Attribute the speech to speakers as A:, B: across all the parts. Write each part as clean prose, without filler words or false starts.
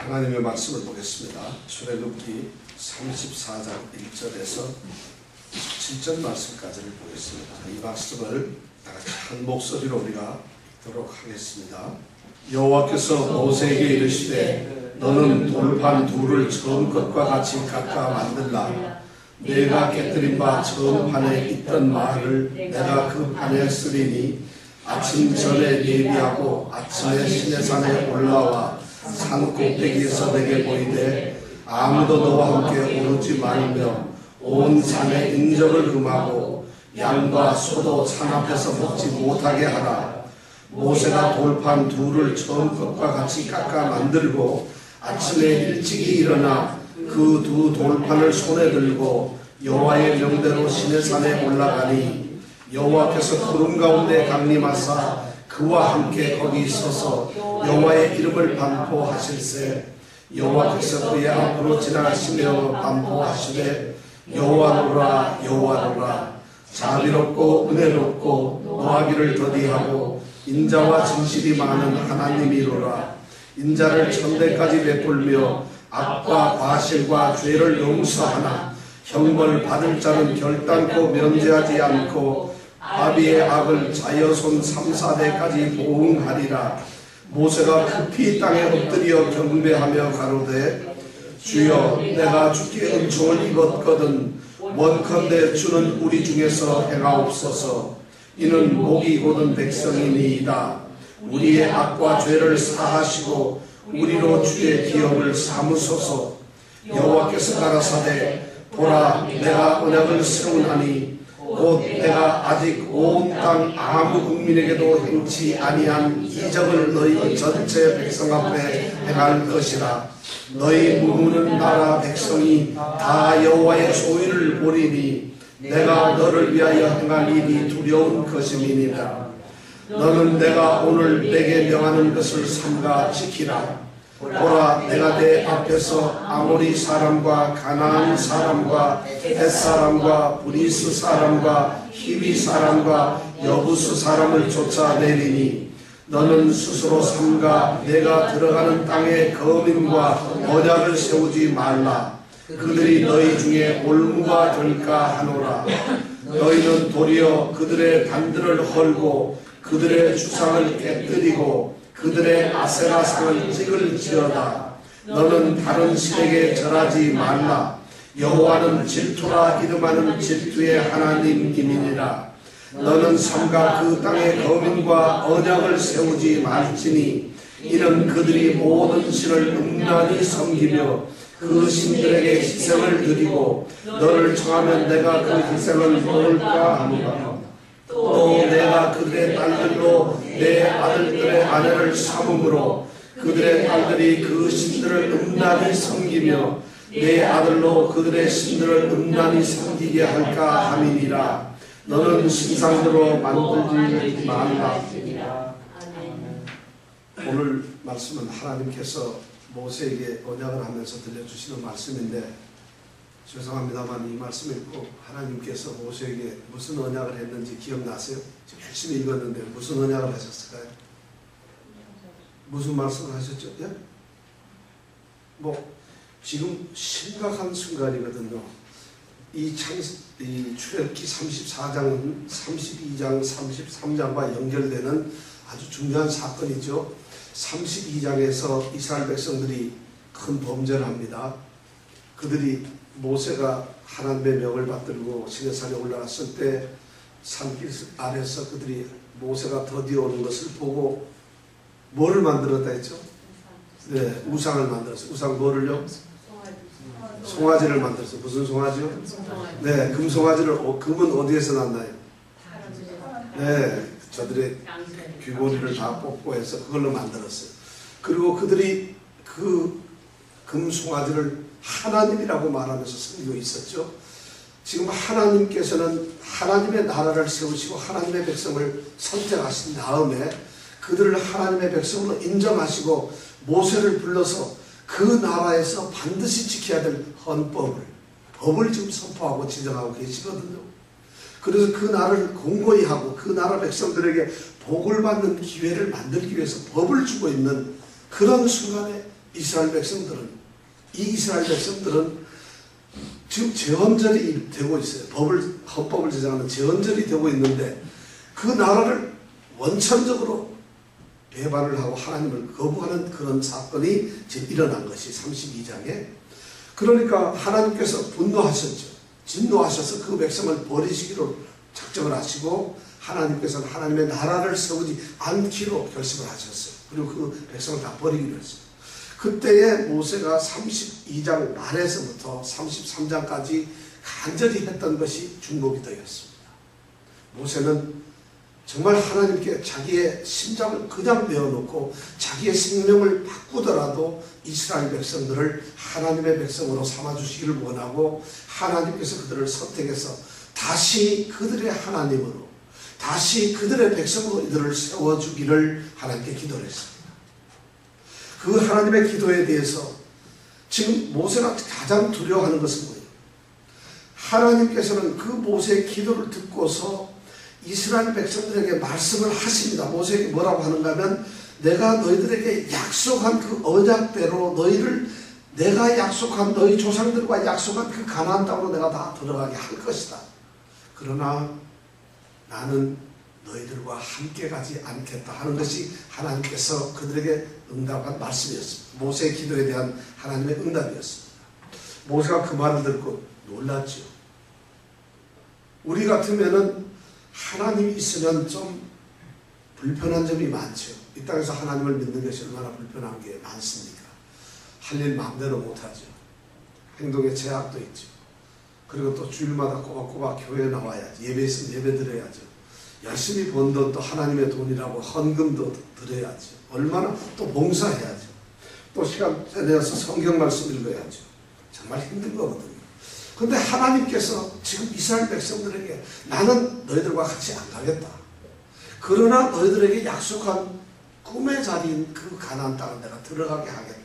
A: 하나님의 말씀을 보겠습니다. 출애굽기 34장 1절에서 7절 말씀까지를 보겠습니다. 이 말씀을 다같이 한 목소리로 우리가 읽도록 하겠습니다. 여호와께서 모세에게 이르시되 너는 돌판 둘을 처음 것과 같이 깎아 만들라. 내가 깨뜨린 바 처음 판에 있던 말을 내가 그 판에 쓰리니 아침 전에 예비하고 아침에 시내산에 올라와 산 꼭대기에서 내게 보이되 아무도 너와 함께 오르지 말며 온 산의 인적을 금하고 양과 소도 산 앞에서 먹지 못하게 하라. 모세가 돌판 둘을 처음 것과 같이 깎아 만들고 아침에 일찍이 일어나 그 두 돌판을 손에 들고 여호와의 명대로 시내산에 올라가니 여호와께서 구름 가운데 강림하사 그와 함께 거기 서서 여호와의 이름을 반포하실세. 여호와께서 그의 앞으로 지나가시며 반포하시되 여호와노라 여호와노라 자비롭고 은혜롭고 노하기를 더디하고 인자와 진실이 많은 하나님이로라. 인자를 천대까지 베풀며 악과 과실과 죄를 용서하나 형벌 받을 자는 결단코 면제하지 않고 아비의 악을 자여손 3, 4대까지 보응하리라. 모세가 급히 땅에 엎드려 경배하며 가로되 주여 내가 주께 은총을 입었거든 원컨대 주는 우리 중에서 행하옵소서. 이는 목이 곧은 백성이니이다. 우리의 악과 죄를 사하시고 우리로 주의 기업을 삼으소서. 여호와께서 가라사대 보라 내가 언약을 세우나니 곧 내가 아직 온 땅 아무 국민에게도 행치 아니한 이적을 너희 전체 백성 앞에 행할 것이라. 너희 무무는 나라 백성이 다 여호와의 소위를 보리니 내가 너를 위하여 행할 일이 두려운 것임이니라. 너는 내가 오늘 내게 명하는 것을 삼가 지키라. 보라 내가 내 앞에서 아모리 사람과 가나안 사람과 헷 사람과 브리스 사람과 히비 사람과 여부스 사람을 쫓아내리니 너는 스스로 삼가 내가 들어가는 땅에 거민과 언약을 세우지 말라. 그들이 너희 중에 올무가 될까 하노라. 너희는 도리어 그들의 단들을 헐고 그들의 주상을 깨뜨리고 그들의 아세라상을 찍을지어다. 너는 다른 신에게 절하지 말라. 여호와는 질투라 이름하는 질투의 하나님이니라. 너는 삼가 그 땅의 거민과 언약을 세우지 말지니 이는 그들이 모든 신을 음란히 섬기며 그 신들에게 희생을 드리고 너를 청하면 내가 그 희생을 먹을까 하노라. 또 내가 그들의 딸들로 내 아들들의 아내를 삼음으로 그들의 딸들이 그 신들을 음란히 섬기며 내 아들로 그들의 신들을 음란히 섬기게 할까 함이니라. 너는 신상으로 만들지 말라. 오늘 말씀은 하나님께서 모세에게 언약을 하면서 들려주시는 말씀인데 죄송합니다만 이 말씀 읽고 하나님께서 모세에게 무슨 언약을 했는지 기억나세요? 지금 열심히 읽었는데 무슨 언약을 하셨을까요? 무슨 말씀을 하셨죠? 예? 지금 심각한 순간이거든요. 이 출애굽기 34장, 32장, 33장과 연결되는 아주 중요한 사건이죠. 32장에서 이스라엘 백성들이 큰 범죄를 합니다. 그들이 모세가 하나님의 명을 받들고 시내산에 올라갔을 때 산길 아래서 그들이 모세가 더디오는 것을 보고 뭐를 만들었다 했죠? 네, 우상을 만들었어요. 우상 뭐를요? 송아지를 만들었어요. 무슨 송아지요? 네, 금송아지를. 금은 어디에서 났나요? 네, 저들의 귀고리를 다 뽑고 해서 그걸로 만들었어요. 그리고 그들이 그 금송아지를 하나님이라고 말하면서 섬기고 있었죠. 지금 하나님께서는 하나님의 나라를 세우시고 하나님의 백성을 선택하신 다음에 그들을 하나님의 백성으로 인정하시고 모세를 불러서 그 나라에서 반드시 지켜야 될 법을 지금 선포하고 지정하고 계시거든요. 그래서 그 나라를 공고히 하고 그 나라 백성들에게 복을 받는 기회를 만들기 위해서 법을 주고 있는 그런 순간에 이스라엘 백성들은 지금 제헌절이 되고 있어요. 헌법을 제정하는 제헌절이 되고 있는데 그 나라를 원천적으로 배반을 하고 하나님을 거부하는 그런 사건이 지금 일어난 것이 32장에. 그러니까 하나님께서 분노하셨죠. 진노하셔서 그 백성을 버리시기로 작정을 하시고 하나님께서는 하나님의 나라를 세우지 않기로 결심을 하셨어요. 그리고 그 백성을 다 버리기로 했어요. 그때에 모세가 32장 말에서부터 33장까지 간절히 했던 것이 중보기도였습니다. 모세는 정말 하나님께 자기의 심장을 그냥 내어놓고 자기의 생명을 바꾸더라도 이스라엘 백성들을 하나님의 백성으로 삼아주시기를 원하고 하나님께서 그들을 선택해서 다시 그들의 하나님으로 다시 그들의 백성으로 이들을 세워주기를 하나님께 기도를 했습니다. 그 하나님의 기도에 대해서 지금 모세가 가장 두려워하는 것은 뭐예요? 하나님께서는 그 모세의 기도를 듣고서 이스라엘 백성들에게 말씀을 하십니다. 모세에게 뭐라고 하는가 하면 내가 너희들에게 약속한 그 언약대로 내가 약속한 너희 조상들과 약속한 그 가나안 땅으로 내가 다 들어가게 할 것이다. 그러나 나는 너희들과 함께 가지 않겠다 하는 것이 하나님께서 그들에게 응답한 말씀이었습니다. 모세의 기도에 대한 하나님의 응답이었습니다. 모세가 그 말을 듣고 놀랐죠. 우리 같으면은 하나님이 있으면 좀 불편한 점이 많죠. 이 땅에서 하나님을 믿는 것이 얼마나 불편한 게 많습니까? 할 일 마음대로 못하죠. 행동에 제약도 있죠. 그리고 또 주일마다 꼬박꼬박 교회에 나와야지. 예배 있으면 예배 드려야죠. 열심히 번 돈도 하나님의 돈이라고 헌금도 드려야죠. 얼마나 또 봉사해야죠. 또 시간 내서 성경 말씀 읽어야죠. 정말 힘든 거거든요. 그런데 하나님께서 지금 이스라엘 백성들에게 나는 너희들과 같이 안 가겠다. 그러나 너희들에게 약속한 꿈의 자리인 그 가나안 땅을 내가 들어가게 하겠다.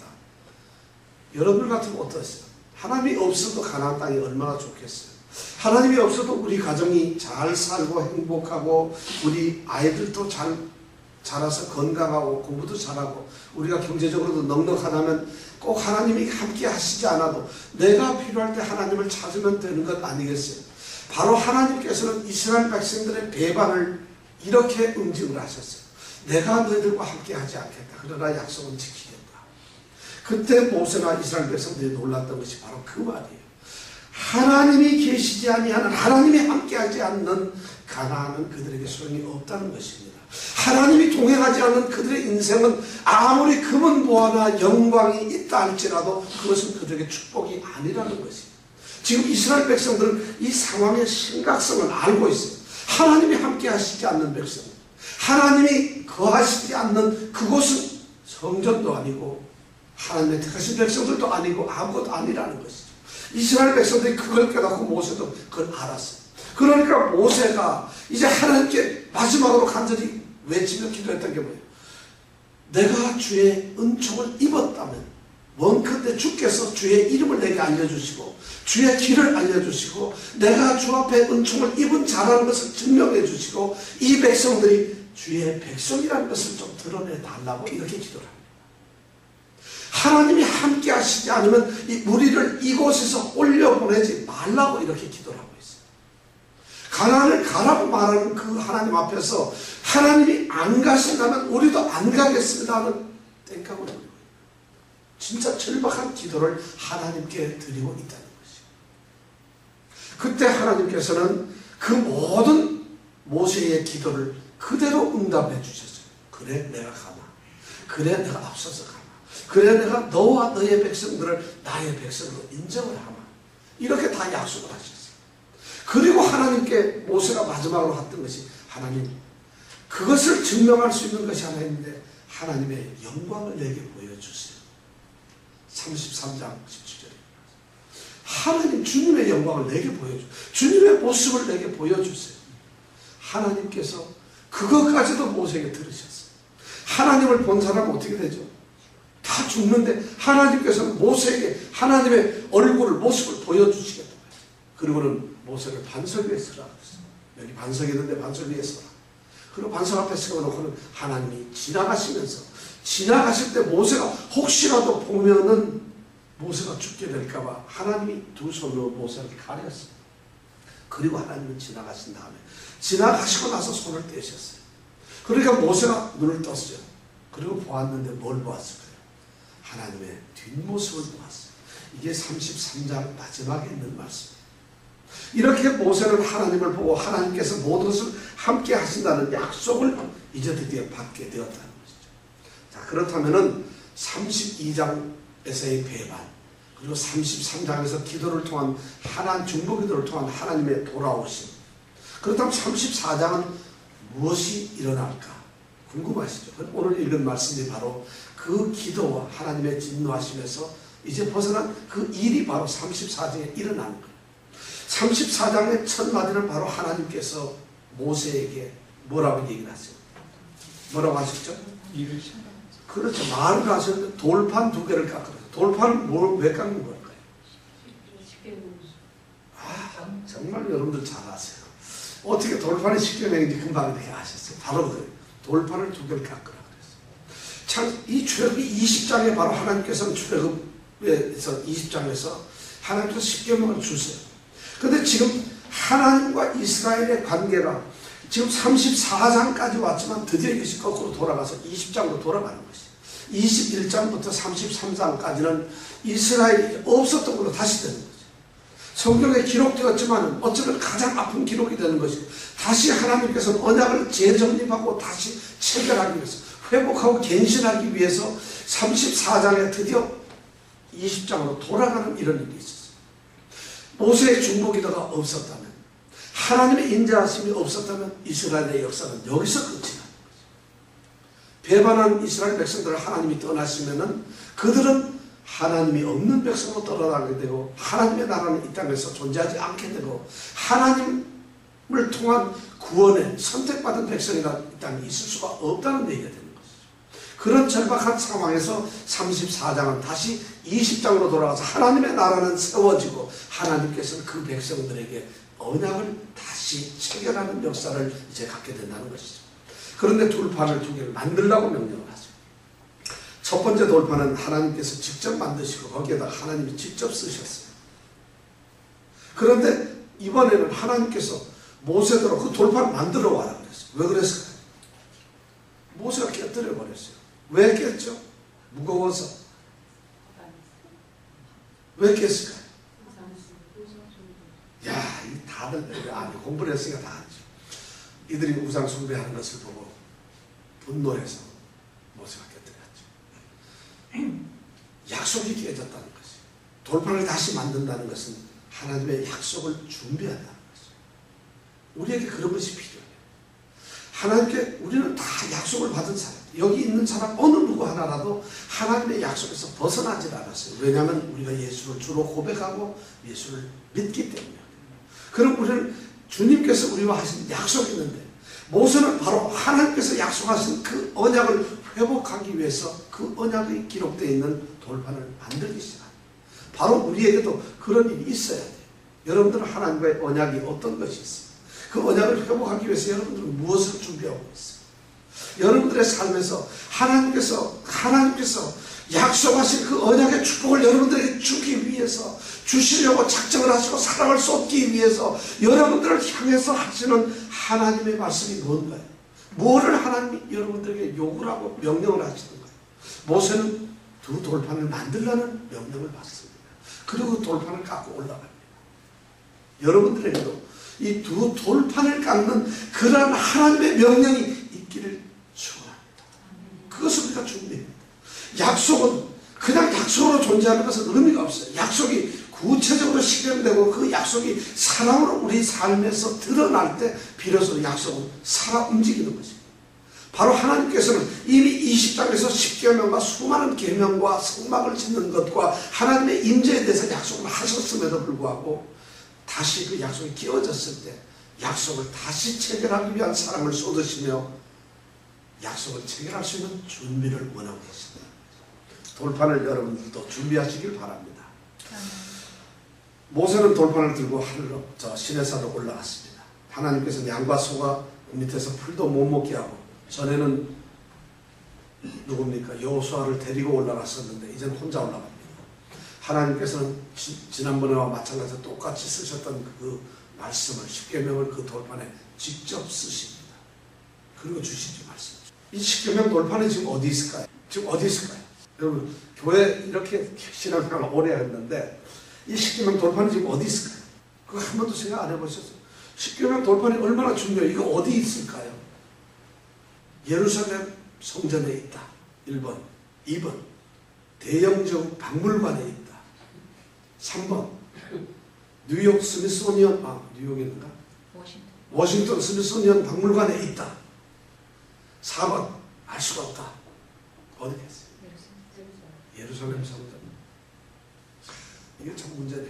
A: 여러분 같으면 어떠세요? 하나님이 없어도 가나안 땅이 얼마나 좋겠어요. 하나님이 없어도 우리 가정이 잘 살고 행복하고 우리 아이들도 잘 자라서 건강하고 공부도 잘하고 우리가 경제적으로도 넉넉하다면 꼭 하나님이 함께 하시지 않아도 내가 필요할 때 하나님을 찾으면 되는 것 아니겠어요? 바로 하나님께서는 이스라엘 백성들의 배반을 이렇게 응징을 하셨어요. 내가 너희들과 함께 하지 않겠다. 그러나 약속은 지키겠다. 그때 모세나 이스라엘 백성들이 놀랐던 것이 바로 그 말이에요. 하나님이 계시지 아니하는 하나님이 함께하지 않는 가나안은 그들에게 소용이 없다는 것입니다. 하나님이 동행하지 않는 그들의 인생은 아무리 금은 보화나 영광이 있다 할지라도 그것은 그들에게 축복이 아니라는 것입니다. 지금 이스라엘 백성들은 이 상황의 심각성을 알고 있어요. 하나님이 함께하시지 않는 백성, 하나님이 거하시지 않는 그곳은 성전도 아니고 하나님의 택하신 백성들도 아니고 아무것도 아니라는 것이죠. 이스라엘 백성들이 그걸 깨닫고 모세도 그걸 알았어요. 그러니까 모세가 이제 하나님께 마지막으로 간절히 외치며 기도했던 게 뭐예요? 내가 주의 은총을 입었다면 원컨대 주께서 주의 이름을 내게 알려주시고 주의 길을 알려주시고 내가 주 앞에 은총을 입은 자라는 것을 증명해 주시고 이 백성들이 주의 백성이라는 것을 좀 드러내 달라고 이렇게 기도를 합니다. 하나님이 함께 하시지 않으면 우리를 이곳에서 올려보내지 말라고 이렇게 기도를 하고 있어요. 가나안을 가라고 말하는 그 하나님 앞에서 하나님이 안 가신다면 우리도 안 가겠습니다 하는 땡깡을 드리고 진짜 절박한 기도를 하나님께 드리고 있다는 것이죠. 그때 하나님께서는 그 모든 모세의 기도를 그대로 응답해 주셨어요. 그래 내가 가나. 그래 내가 앞서서 가나. 그래 내가 너와 너의 백성들을 나의 백성으로 인정을 하마. 이렇게 다 약속을 하셨어요. 그리고 하나님께 모세가 마지막으로 했던 것이 하나님 그것을 증명할 수 있는 것이 하나 있는데 하나님의 영광을 내게 보여주세요. 33장 17절에 하나님 주님의 영광을 내게 보여주세요. 주님의 모습을 내게 보여주세요. 하나님께서 그것까지도 모세에게 들으셨어요. 하나님을 본 사람은 어떻게 되죠? 다 죽는데 하나님께서는 모세에게 하나님의 얼굴을 모습을 보여주시겠다. 그리고는 모세를 반석 위에 서라 그랬어요. 여기 반석이 있는데 반석 위에 서라. 그리고 반석 앞에 세워놓고는 하나님이 지나가시면서 지나가실 때 모세가 혹시라도 보면은 모세가 죽게 될까봐 하나님이 두 손으로 모세를 가렸어요. 그리고 하나님은 지나가신 다음에 지나가시고 나서 손을 떼셨어요. 그러니까 모세가 눈을 떴어요. 그리고 보았는데 뭘 보았을까요? 하나님의 뒷모습을 보았어요. 이게 33장 마지막에 있는 말씀이에요. 이렇게 모세는 하나님을 보고 하나님께서 모든 것을 함께 하신다는 약속을 이제 드디어 받게 되었다는 것이죠. 자, 그렇다면은 32장에서의 배반, 그리고 33장에서 기도를 통한 중보 기도를 통한 하나님의 돌아오심, 그렇다면 34장은 무엇이 일어날까 궁금하시죠? 오늘 읽은 말씀이 바로 그 기도와 하나님의 진노하심에서 이제 벗어난 그 일이 바로 34장에 일어나는 거예요. 34장의 첫 마디는 바로 하나님께서 모세에게 뭐라고 얘기를 하세요? 뭐라고 하셨죠? 그렇죠. 말을 하셨는데 돌판 2개를 깎으라. 돌판을 왜 깎는 걸까요? 정말 여러분들 잘 아세요. 어떻게 돌판이 쉽게 되는지 금방 이렇게 아셨어요. 바로 그래요. 돌판을 2개를 깎으라 그랬어요. 참, 이 출애굽기 20장에 바로 하나님께서는 출애굽에서 20장에서 하나님께서 십계명을 주세요. 그런데 지금 하나님과 이스라엘의 관계가 지금 34장까지 왔지만 드디어 이것이 거꾸로 돌아가서 20장으로 돌아가는 것이에요. 21장부터 33장까지는 이스라엘이 없었던 걸로 다시 되는 거죠. 성경에 기록되었지만 어쩌면 가장 아픈 기록이 되는 것이고, 다시 하나님께서는 언약을 재정립하고 다시 체결하기 위해서, 회복하고 갱신하기 위해서 34장에 드디어 20장으로 돌아가는 이런 일이 있었어요. 모세의 중보기도가 없었다면, 하나님의 인자하심이 없었다면 이스라엘의 역사는 여기서 끝이 나는 거죠. 배반한 이스라엘 백성들을 하나님이 떠나시면은 그들은 하나님이 없는 백성으로 떠나가게 되고, 하나님의 나라는 이 땅에서 존재하지 않게 되고, 하나님을 통한 구원에 선택받은 백성이라 이 땅에 있을 수가 없다는 얘기가 되는 것이죠. 그런 절박한 상황에서 34장은 다시 20장으로 돌아가서 하나님의 나라는 세워지고, 하나님께서는 그 백성들에게 언약을 다시 체결하는 역사를 이제 갖게 된다는 것이죠. 그런데 돌판을 2개를 만들라고 명령을 하죠. 첫 번째 돌판은 하나님께서 직접 만드시고 거기에다 하나님이 직접 쓰셨어요. 그런데 이번에는 하나님께서 모세대로 그 돌판을 만들어 와라 그랬어요. 왜 그랬을까요? 모세가 깨뜨려 버렸어요. 왜 깼죠? 무거워서. 왜 깼을까요? 야, 다들 공부를 했으니까 다 알죠. 이들이 우상 숭배하는 것을 보고 분노해서 모세가 깨뜨렸죠. 약속이 깨졌다는 것이, 돌판을 다시 만든다는 것은 하나님의 약속을 준비한다는 것이죠. 우리에게 그런 것이 필요해요. 하나님께 우리는 다 약속을 받은 사람, 여기 있는 사람 어느 누구 하나라도 하나님의 약속에서 벗어나지 않았어요. 왜냐하면 우리가 예수를 주로 고백하고 예수를 믿기 때문에. 그럼 우리는 주님께서 우리와 하신 약속이 있는데, 모세는 바로 하나님께서 약속하신 그 언약을 회복하기 위해서 그 언약이 기록되어 있는 돌판을 만들기 시작합니다. 바로 우리에게도 그런 일이 있어야 돼요. 여러분들은 하나님과의 언약이 어떤 것이 있어요? 그 언약을 회복하기 위해서 여러분들은 무엇을 준비하고 있어요? 여러분들의 삶에서 하나님께서 약속하신 그 언약의 축복을 여러분들에게 주기 위해서, 주시려고 작정을 하시고 사랑을 쏟기 위해서 여러분들을 향해서 하시는 하나님의 말씀이 뭔가요? 뭐를 하나님이 여러분들에게 요구를 하고 명령을 하시는가요? 모세는 2 돌판을 만들라는 명령을 받습니다. 그리고 그 돌판을 깎고 올라갑니다. 여러분들에게도 이 2 돌판을 깎는 그러한 하나님의 명령이 있기를 축원합니다. 그것을 우리가 준비합니다. 약속은 그냥 약속으로 존재하는 것은 의미가 없어요. 약속이 구체적으로 실현되고 그 약속이 사랑으로 우리 삶에서 드러날 때 비로소 약속은 살아 움직이는 것입니다. 바로 하나님께서는 이미 20장에서 십계명과 수많은 계명과 성막을 짓는 것과 하나님의 임재에 대해서 약속을 하셨음에도 불구하고 다시 그 약속이 끼워졌을 때 약속을 다시 체결하기 위한 사랑을 쏟으시며 약속을 체결할 수 있는 준비를 원하고 계십니다. 돌판을 여러분들도 준비하시길 바랍니다. 모세는 돌판을 들고 하늘로 시내산으로 올라갔습니다. 하나님께서는 양과 소가 밑에서 풀도 못 먹게 하고, 전에는 누굽니까? 여호수아를 데리고 올라갔었는데 이제는 혼자 올라갑니다. 하나님께서는 지난번에와 마찬가지로 똑같이 쓰셨던 그 말씀을, 십계명을 그 돌판에 직접 쓰십니다. 그리고 주시죠, 말씀. 이 십계명 돌판이 지금 어디 있을까요? 지금 어디 있을까요? 여러분, 교회 이렇게 신앙생활을 오래 했는데 이 십계명 돌판이 지금 어디 있을까요? 그거 한 번도 생각 안 해보셨어요? 십계명 돌판이 얼마나 중요해요? 이거 어디 있을까요? 예루살렘 성전에 있다. 1번. 2번. 대영정 박물관에 있다. 3번. 뉴욕 스미소니언, 뉴욕인가? 워싱턴 스미소니언 박물관에 있다. 4번. 알 수가 없다. 어디 있어요? 예루살렘 성전. 이게 참 문제네.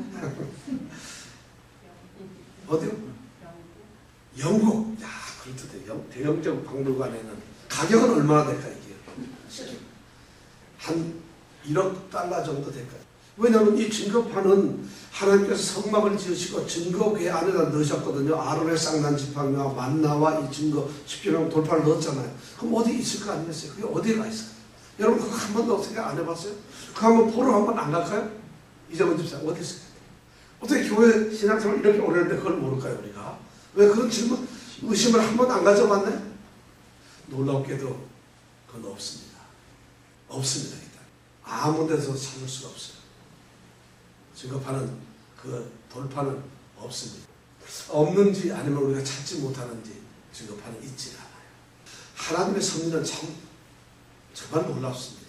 A: 어디요? 영국. 야, 그렇듯 대영정 박물관에는 가격은 얼마나 될까 이게? 한 1억 달러 정도 될까요? 왜냐하면 이 증거판은 하나님께서 성막을 지으시고 증거궤 안에다 넣으셨거든요. 아론의 쌍난 지팡이와 만나와 이 증거 십계명 돌판을 넣었잖아요. 그럼 어디 있을 거 아니겠어요? 그게 어디에 가 있을까요? 여러분 그거 한 번도 생각 안 해봤어요? 그거 한번 보러 한번 안 갈까요? 이정은 집사 어디 있을까요? 어떻게 교회 신앙생활 이렇게 오래 했는데 그걸 모를까요 우리가? 왜 그런 질문, 의심을 한 번도 안 가져봤네? 놀랍게도 그건 없습니다. 없습니다. 일단. 아무 데서 찾을 수가 없어요. 증거판은, 그 돌판은 없습니다. 없는지 아니면 우리가 찾지 못하는지 증거판은 있지 않아요. 하나님의 섭리는 정말 놀랍습니다.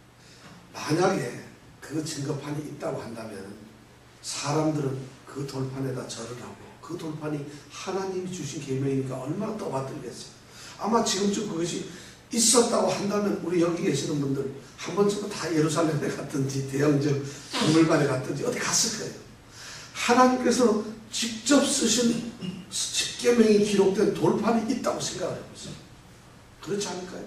A: 만약에 그 증거판이 있다고 한다면 사람들은 그 돌판에다 절을 하고 그 돌판이 하나님이 주신 계명이니까 얼마나 떠받들겠어요. 아마 지금쯤 그것이 있었다고 한다면 우리 여기 계시는 분들 한 번쯤은 다 예루살렘에 갔든지 대영정 박물관에 갔든지 어디 갔을 거예요. 하나님께서 직접 쓰신 십계명이 기록된 돌판이 있다고 생각을 해보세요. 그렇지 않을까요?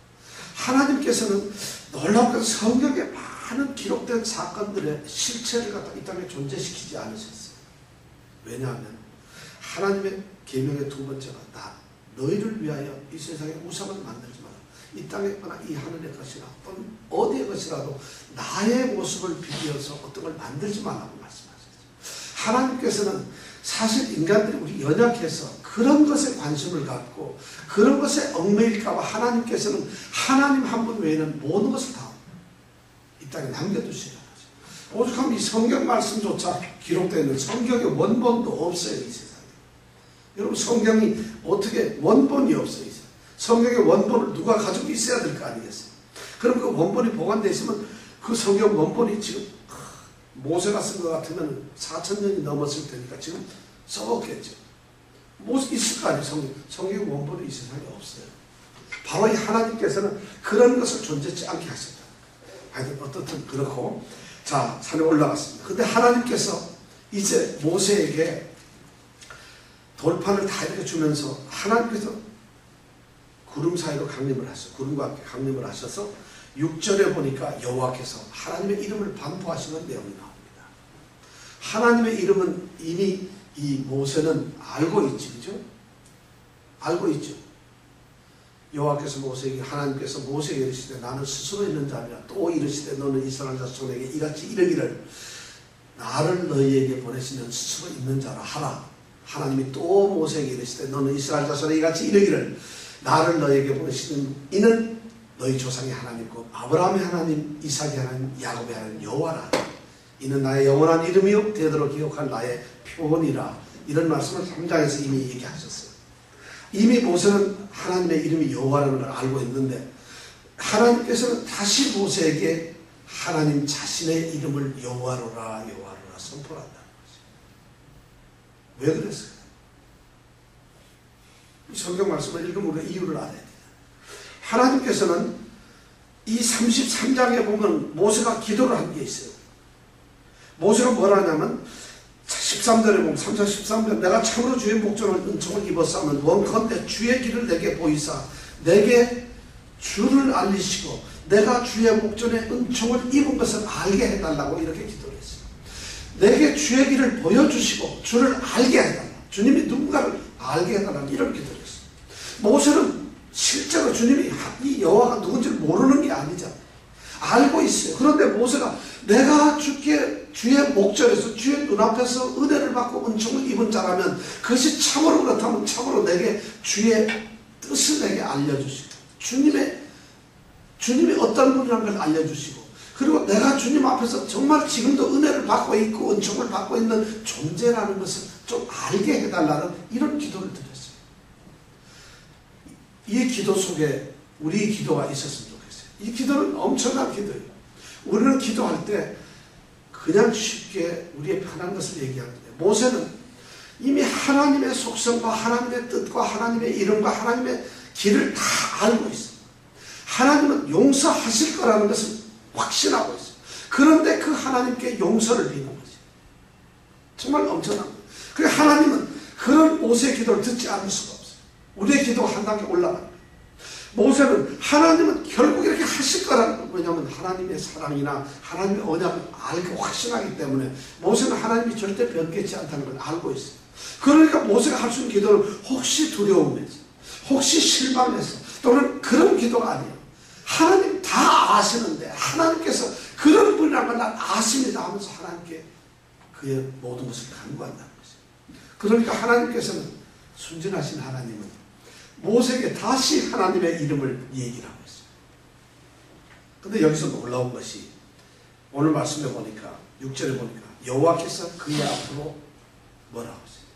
A: 하나님께서는 놀랍게도 성경에 많은 기록된 사건들의 실체를 갖다 이 땅에 존재시키지 않으셨어요. 왜냐하면 하나님의 계명의 두 번째가 너희를 위하여 이 세상에 우상을 만들지 마라. 이 땅에 거나 이 하늘의 것이나 어디의 것이라도 나의 모습을 비교해서 어떤 걸 만들지 말라고 말씀하셨어요. 하나님께서는 사실 인간들이 우리 연약해서 그런 것에 관심을 갖고 그런 것에 얽매일까 봐 하나님께서는 하나님 한 분 외에는 모든 것을 다 이 땅에 남겨두시라는 거죠. 오죽하면 이 성경 말씀조차 기록되어 있는 성경의 원본도 없어요. 이 세상에. 여러분 성경이 어떻게 원본이 없어요. 성경의 원본을 누가 가지고 있어야 될 거 아니겠어요. 그럼 그 원본이 보관되어 있으면 그 성경 원본이 지금 모세가 쓴 것 같으면 4,000년이 넘었을 테니까 지금 썩었겠죠. 있을 거 아니에요. 성경 원본이 이 세상에 없어요. 바로 이 하나님께서는 그런 것을 존재치 않게 하셨다. 하여튼 어떻든 그렇고 자 산에 올라갔습니다. 근데 하나님께서 이제 모세에게 돌판을 다 이렇게 주면서 하나님께서 구름 사이로 강림을 하셔서 구름과 함께 강림을 하셔서 6절에 보니까 여호와께서 하나님의 이름을 반포하시는 내용이 나옵니다. 하나님의 이름은 이미 이 모세는 알고 있지, 그죠? 알고 있죠. 여호와께서 모세에게 하나님께서 모세에게 이르시되 나는 스스로 있는 자니라. 또 이르시되 너는 이스라엘 자손에게 이같이 이르기를 나를 너희에게 보내시면 스스로 있는 자라 하라. 하나님이 또 모세에게 이르시되 너는 이스라엘 자손에게 이같이 이르기를 나를 너희에게 보내시는 이는 너희 조상의 하나님이고 아브라함의 하나님, 이삭의 하나님, 야곱의 하나님 여호와라. 이는 나의 영원한 이름이요 대대로 기억할 나의 표본이라. 이런 말씀을 3장에서 이미 얘기하셨어요. 이미 모세는 하나님의 이름이 여호와라는 걸 알고 있는데 하나님께서는 다시 모세에게 하나님 자신의 이름을 여호와로라 선포한다는 거죠. 왜 그랬어요? 이 성경 말씀을 읽으면 우리가 이유를 알아야 돼요. 하나님께서는 이 33장에 보면 모세가 기도를 한 게 있어요. 모세가 뭐라 하냐면 13절에 보면 3장 13절 내가 참으로 주의 목전을 은총을 입었사면 원컨대 주의 길을 내게 보이사 내게 주를 알리시고 내가 주의 목전에 은총을 입은 것을 알게 해달라고 이렇게 기도를 했어요. 내게 주의 길을 보여주시고 주를 알게 해달라. 주님이 누군가를 알게 해달라는 이런 기도를 했어요. 모세는 실제로 주님이 이 여호와가 누군지를 모르는 게 아니잖아요. 알고 있어요. 그런데 모세가 내가 주의 목전에서 주의 눈앞에서 은혜를 받고 은총을 입은 자라면 그것이 참으로 그렇다면 참으로 내게 주의 뜻을 내게 알려주시고 주님이 어떤 분이라는 걸 알려주시고 그리고 내가 주님 앞에서 정말 지금도 은혜를 받고 있고 은총을 받고 있는 존재라는 것을 좀 알게 해달라는 이런 기도를 드렸어요. 이 기도 속에 우리 기도가 있었으면 좋겠어요. 이 기도는 엄청난 기도예요. 우리는 기도할 때 그냥 쉽게 우리의 편한 것을 얘기하는데 모세는 이미 하나님의 속성과 하나님의 뜻과 하나님의 이름과 하나님의 길을 다 알고 있어요. 하나님은 용서하실 거라는 것을 확신하고 있어요. 그런데 그 하나님께 용서를 비는 거죠. 정말 엄청난 거예요. 그래서 하나님은 그런 모세의 기도를 듣지 않을 수가 없어요. 우리의 기도가 한 단계 올라갑니다. 모세는 하나님은 결국 이렇게 하실 거라는 거예요. 왜냐하면 하나님의 사랑이나 하나님의 언약을 알고 확신하기 때문에 모세는 하나님이 절대 변개치 않다는 걸 알고 있어요. 그러니까 모세가 할 수 있는 기도는 혹시 두려움에서 혹시 실망해서 또는 그런 기도가 아니에요. 하나님 다 아시는데 하나님께서 그런 분이라는 걸 난 아십니다 하면서 하나님께 그의 모든 것을 간구한다는 거죠. 그러니까 하나님께서는 순진하신 하나님은 모세에게 다시 하나님의 이름을 얘기를 하고 있어요. 근데 여기서 놀라운 것이 오늘 말씀에 보니까 6절에 보니까 여호와께서 그의 앞으로 뭐라고 하세요?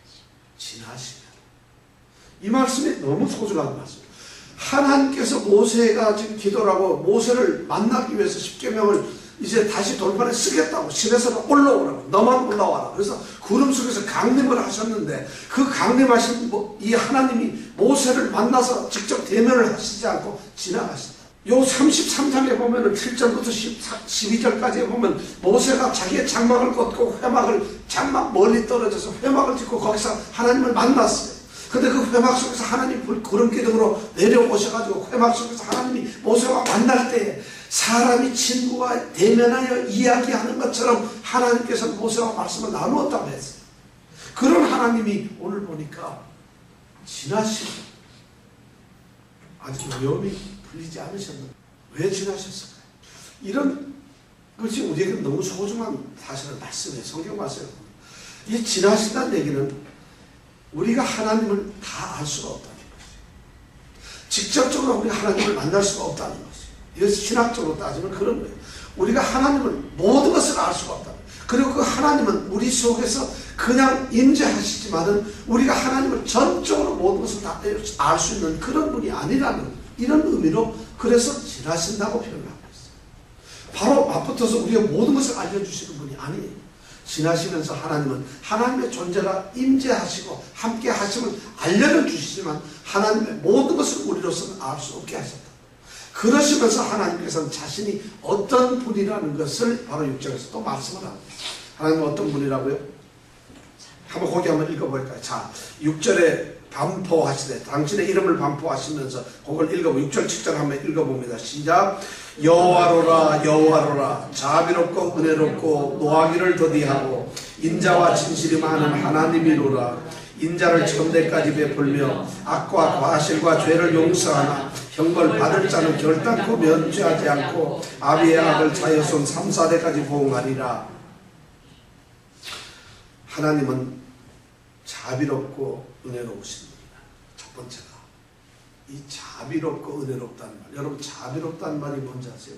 A: 지나시면. 이 말씀이 너무 소중한 말씀이에요. 하나님께서 모세가 지금 기도를 하고 모세를 만나기 위해서 십계명을 이제 다시 돌판에 쓰겠다고 신에서 올라오라고 너만 올라와라. 그래서 구름 속에서 강림을 하셨는데 그 강림하신 이 하나님이 모세를 만나서 직접 대면을 하시지 않고 지나가신다. 요 33장에 보면은 7절부터 12절까지 보면 모세가 자기의 장막을 걷고 장막 멀리 떨어져서 회막을 짓고 거기서 하나님을 만났어요. 근데 그 회막 속에서 하나님 구름기둥으로 내려오셔가지고 회막 속에서 하나님이 모세와 만날 때 사람이 친구와 대면하여 이야기하는 것처럼 하나님께서 모세와 말씀을 나누었다고 했어요. 그런 하나님이 오늘 보니까 지나시고 아직 위험이 풀리지 않으셨는데 왜 지나셨을까요? 이런 것이 우리에게 너무 소중한 사실을 말씀해요. 성경 말씀에 이 지나신다는 얘기는 우리가 하나님을 다 알 수가 없다는 것이에요. 직접적으로 우리가 하나님을 만날 수가 없다는 것이에요. 이것이 신학적으로 따지면 그런 거예요. 우리가 하나님을 모든 것을 알 수가 없다. 그리고 그 하나님은 우리 속에서 그냥 임재하시지만은 우리가 하나님을 전적으로 모든 것을 다 알 수 있는 그런 분이 아니라는 이런 의미로 그래서 지나신다고 표현하고 있어요. 바로 맞붙어서 우리가 모든 것을 알려주시는 분이 아니에요. 지나시면서 하나님은 하나님의 존재가 임재하시고 함께 하심을 알려는 주시지만 하나님의 모든 것을 우리로서는 알 수 없게 하셨다. 그러시면서 하나님께서는 자신이 어떤 분이라는 것을 바로 6절에서 또 말씀을 합니다. 하나님은 어떤 분이라고요? 한번 거기 한번 읽어볼까요? 자, 6절에 반포하시되 당신의 이름을 반포하시면서 그걸 읽어보고 6절 7절 한번 읽어봅니다. 시작. 여호와로라 여호와로라 자비롭고 은혜롭고 노하기를 더디하고 인자와 진실이 많은 하나님이로라. 인자를 천대까지 베풀며 악과 과실과 죄를 용서하나 형벌 받을 자는 결단코 면죄하지 않고 아비의 악을 자여손 3, 4대까지 보응하리라. 하나님은 자비롭고 은혜로우신 분이다. 첫 번째가 이 자비롭고 은혜롭다는 말. 여러분 자비롭다는 말이 뭔지 아세요?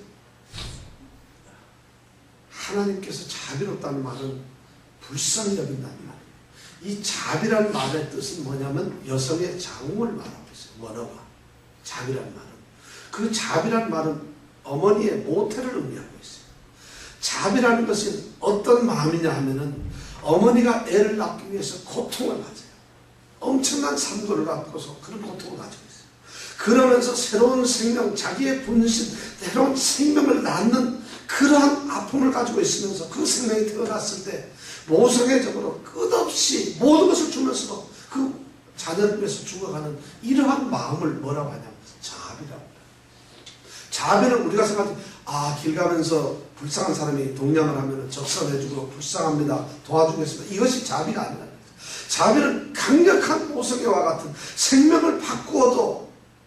A: 하나님께서 자비롭다는 말은 불쌍히 여긴다는 말이에요. 이 자비라는 말의 뜻은 뭐냐면 여성의 장움을 말하고 있어요. 원어가 자비라는 말은 그 자비라는 말은 어머니의 모태를 의미하고 있어요. 자비라는 것은 어떤 마음이냐 하면은 어머니가 애를 낳기 위해서 고통을 가져요. 엄청난 산도를 갖고서 그런 고통을 가지고 있어요. 그러면서 새로운 생명, 자기의 분신, 새로운 생명을 낳는 그러한 아픔을 가지고 있으면서 그 생명이 태어났을 때 모성애적으로 끝없이 모든 것을 주면서도 그 자녀를 위해서 죽어가는 이러한 마음을 뭐라고 하냐면 자비라고 해요. 자비는 우리가 생각할 때 길 가면서 불쌍한 사람이 동냥을 하면 적선해주고 불쌍합니다. 도와주겠습니다. 이것이 자비가 아니라 자비는 강력한 모성애와 같은 생명을 바꾸어도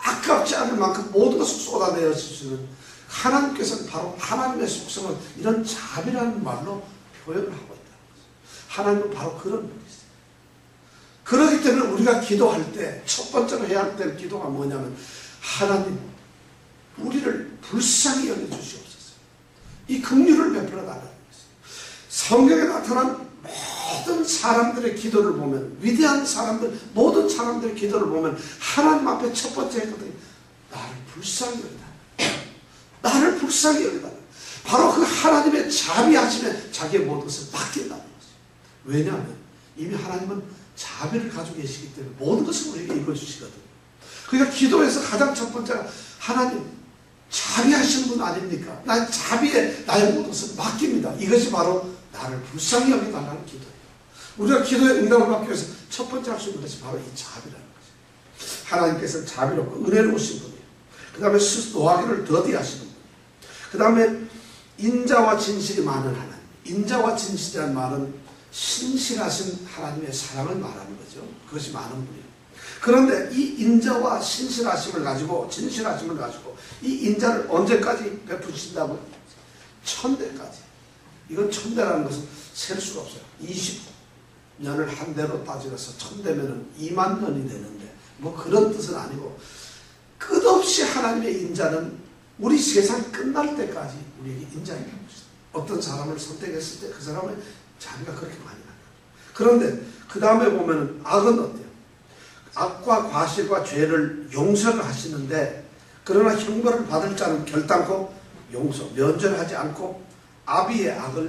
A: 아깝지 않을 만큼 모든 것을 쏟아내어 주시는 하나님께서는 바로 하나님의 속성을 이런 자비라는 말로 표현을 하고 있다는 거죠. 하나님은 바로 그런 분이세요. 그렇기 때문에 우리가 기도할 때 첫 번째로 해야 될 기도가 뭐냐면 하나님 우리를 불쌍히 여겨주시옵소서. 이 긍휼을 베풀어 달라는 것이죠. 성경에 나타난 모든 사람들의 기도를 보면 위대한 사람들 모든 사람들의 기도를 보면 하나님 앞에 첫 번째 했거든요. 나를 불쌍히 여겨달라. 나를 불쌍히 여겨달라. 바로 그 하나님의 자비하심에 자기의 모든 것을 맡긴다는 거죠. 왜냐하면 이미 하나님은 자비를 가지고 계시기 때문에 모든 것을 우리에게 이루어주시거든요. 그러니까 기도에서 가장 첫 번째가 하나님 자비하시는 분 아닙니까? 난 자비에 나의 모든 것을 맡깁니다. 이것이 바로 나를 불쌍히 여겨달라는 기도예요. 우리가 기도의 응답을 받기 위해서 첫 번째 할 수 있는 것이 바로 이 자비라는 거죠. 하나님께서는 자비롭고 은혜로우신 분이에요. 그 다음에 노하기를 더디하시는 분이에요. 그 다음에 인자와 진실이 많은 하나님. 인자와 진실이라는 말은 신실하신 하나님의 사랑을 말하는 거죠. 그것이 많은 분이에요. 그런데 이 인자와 신실하심을 가지고 진실하심을 가지고 이 인자를 언제까지 베푸신다고요? 천대까지. 이건 천대라는 것은 셀 수가 없어요. 20년을 한 대로 따지면서 천대면은 2만 년이 되는데 뭐 그런 뜻은 아니고 끝없이 하나님의 인자는 우리 세상이 끝날 때까지 우리에게 인자해 줍니다. 어떤 사람을 선택했을 때 그 사람의 자비가 그렇게 많이 나요. 그런데 그 다음에 보면 악은 어때요? 악과 과실과 죄를 용서를 하시는데 그러나 형벌을 받을 자는 결단코 용서, 면전하지 않고 아비의 악을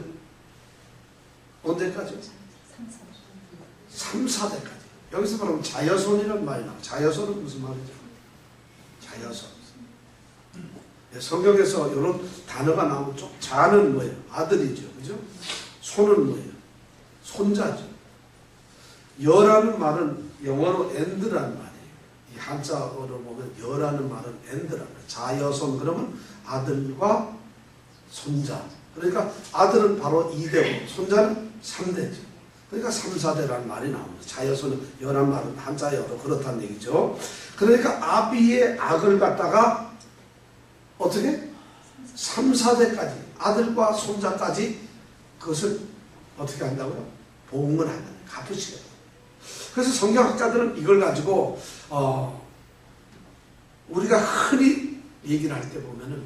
A: 언제까지? 3, 4대까지. 여기서 말하면 자여손이라는 말이 나와요. 자여손은 무슨 말이죠? 자여손. 성경에서 이런 단어가 나오면 좀 자는 뭐예요? 아들이죠. 그죠? 손은 뭐예요? 손자죠. 여라는 말은 영어로 and라는 말이에요. 이 한자어로 보면 여라는 말은 and라는 말이에요. 자여손 그러면 아들과 손자. 그러니까 아들은 바로 2대고 손자는 3대죠. 그러니까 3, 4대라는 말이 나옵니다. 자여손은 여란 말은 한자여로 그렇다는 얘기죠. 그러니까 아비의 악을 갖다가 어떻게? 3, 4대까지 아들과 손자까지 그것을 어떻게 한다고요? 보응을 한다. 갚으시겠다. 그래서 성경학자들은 이걸 가지고 우리가 흔히 얘기를 할 때 보면은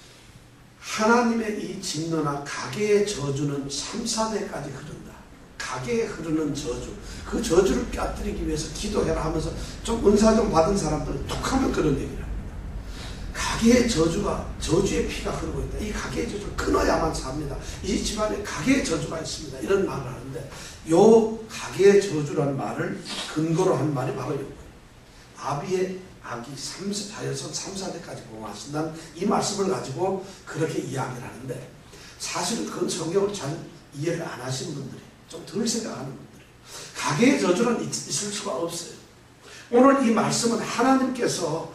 A: 하나님의 이 진노나 가계의 저주는 3, 4대까지 흐른다. 가계에 흐르는 저주. 그 저주를 깨뜨리기 위해서 기도해라 하면서 좀 은사 좀 받은 사람들은 툭하면 그런 얘기를 합니다. 가계의 저주의 피가 흐르고 있다. 이 가계의 저주를 끊어야만 삽니다. 이 집안에 가계의 저주가 있습니다. 이런 말을 하는데 요 가계의 저주라는 말을 근거로 한 말이 바로 이거예요. 아비의 악이 자여손 3, 4대까지 보호하신다는 이 말씀을 가지고 그렇게 이야기를 하는데 사실은 그건 성경을 잘 이해를 안 하시는 분들이 좀 덜 생각하는 분들이 가계의 저주는 있을 수가 없어요. 오늘 이 말씀은 하나님께서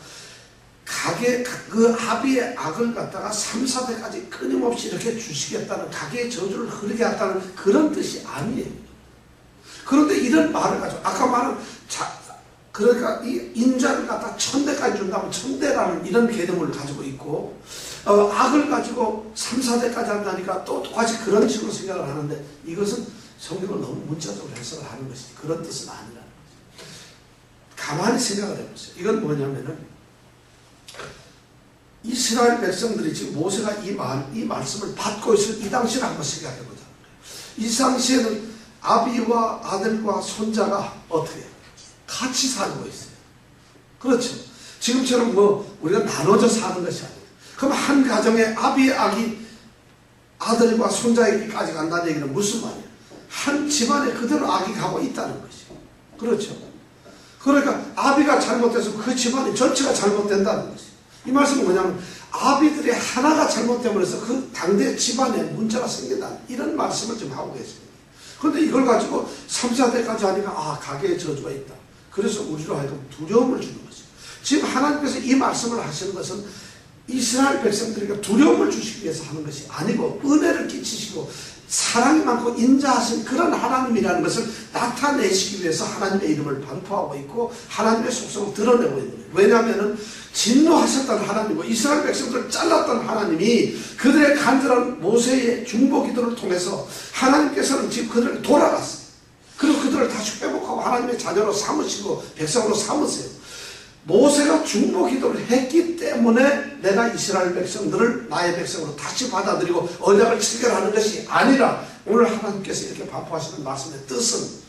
A: 그 아비의 악을 갖다가 3, 4대까지 끊임없이 이렇게 주시겠다는 가계의 저주를 흐르게 한다는 그런 뜻이 아니에요. 그런데 이런 말을 가지고 아까 말한 그러니까 이 인자를 갖다 1000대까지 준다면 1000대라는 이런 개념을 가지고 있고 악을 가지고 3, 4대까지 한다니까 또 똑같이 그런 식으로 생각을 하는데 이것은 성경을 너무 문자적으로 해석을 하는 것이지 그런 뜻은 아니라는 거죠. 가만히 생각을 해보세요. 이건 뭐냐면은 이스라엘 백성들이 지금 모세가 이 말씀을 받고 있을 이 당시를 한번 생각해 보자는 거예요. 이 당시에는 아비와 아들과 손자가 어떻게 같이 살고 있어요. 그렇죠. 지금처럼 뭐 우리가 나눠져 사는 것이 아니에요. 그럼 한 가정에 아비의 악이 아들과 손자에게까지 간다는 얘기는 무슨 말이에요? 한 집안에 그대로 악이 가고 있다는 것이에요. 그렇죠. 그러니까 아비가 잘못돼서 그 집안이 전체가 잘못된다는 것이에요. 이 말씀은 뭐냐면 아비들의 하나가 잘못됨으로 해서 그 당대 집안에 문제가 생긴다. 이런 말씀을 좀 하고 계십니다. 그런데 이걸 가지고 3, 4대까지 하니까 가계의 저주가 있다. 그래서 우리로 하여금 두려움을 주는 거죠. 지금 하나님께서 이 말씀을 하시는 것은 이스라엘 백성들에게 두려움을 주시기 위해서 하는 것이 아니고 은혜를 끼치시고 사랑이 많고 인자하신 그런 하나님이라는 것을 나타내시기 위해서 하나님의 이름을 반포하고 있고 하나님의 속성을 드러내고 있는 거예요. 왜냐하면 진노하셨던 하나님과 이스라엘 백성들을 잘랐던 하나님이 그들의 간절한 모세의 중보 기도를 통해서 하나님께서는 지금 그들을 돌아갔어요. 그리고 그들을 다시 회복하고 하나님의 자녀로 삼으시고 백성으로 삼으세요. 모세가 중보 기도를 했기 때문에 내가 이스라엘 백성들을 나의 백성으로 다시 받아들이고 언약을 체결하는 것이 아니라 오늘 하나님께서 이렇게 반포하시는 말씀의 뜻은